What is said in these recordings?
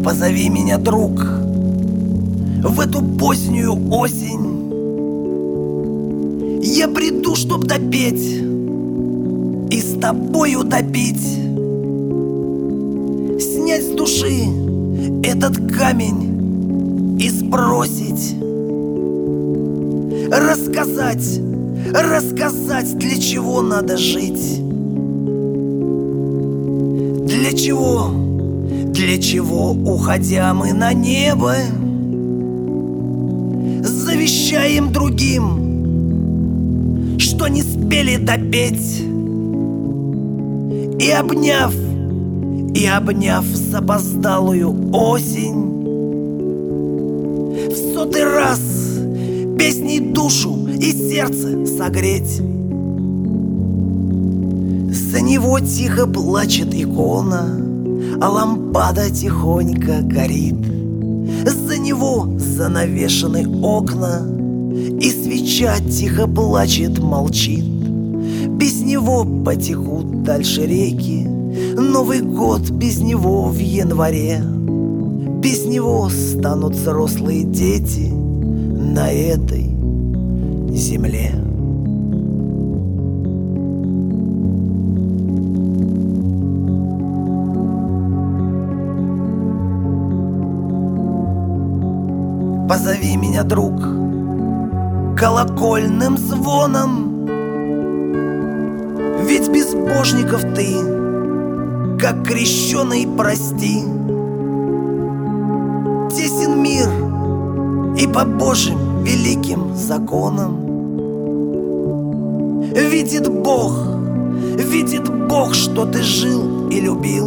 Позови меня, друг, в эту позднюю осень. Я приду, чтоб допеть и с тобою допить, снять с души этот камень и сбросить, рассказать, для чего надо жить. Для чего, уходя мы на небо, завещаем другим, что не спели допеть. И обняв запоздалую осень, в сотый раз песней душу и сердце согреть. За него тихо плачет икона, а лампада тихонько горит. За него занавешены окна, и свеча тихо плачет, молчит. Без него потекут дальше реки, Новый год без него в январе. Без него станут взрослые дети на этой земле. Позови меня, друг, колокольным звоном, ведь безбожников ты, как крещеный, прости. Тесен мир и по Божьим великим законам. Видит Бог, что ты жил и любил.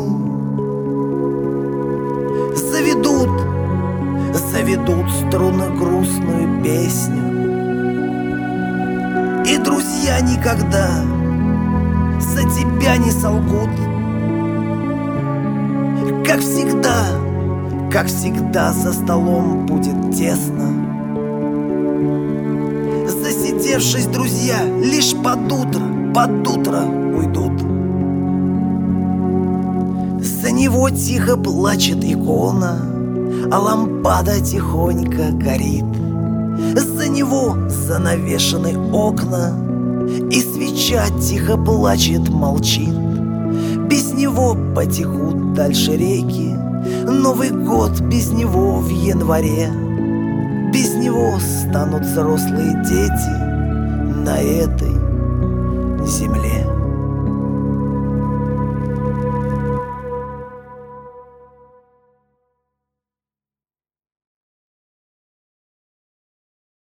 Заведут струны грустную песню, и друзья никогда за тебя не солгут. Как всегда за столом будет тесно. Засидевшись, друзья лишь под утро уйдут. За него тихо плачет икона, а лампада тихонько горит. За него занавешены окна, и свеча тихо плачет, молчит. Без него потекут дальше реки, Новый год без него в январе. Без него станут взрослые дети на этой земле.